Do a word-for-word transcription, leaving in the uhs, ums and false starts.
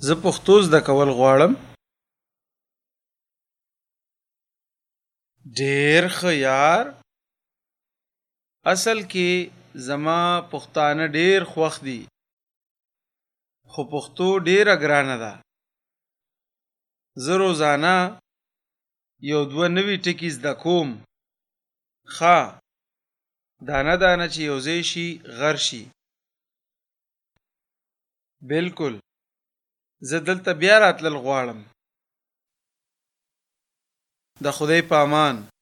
زه پښتو زده کول غواړم. ډېر ښه یار. اصل کې زما پښتانه ډېر خوښ دي خو پښتو ډېره ګرانه ده. زه روزانه یو دوه نوي ټکي زده کوم. ښه دانه دانه چې یو ځای شي غر شي. بالکل زه دلته بیا راتلل غواړم. د خدای په امان.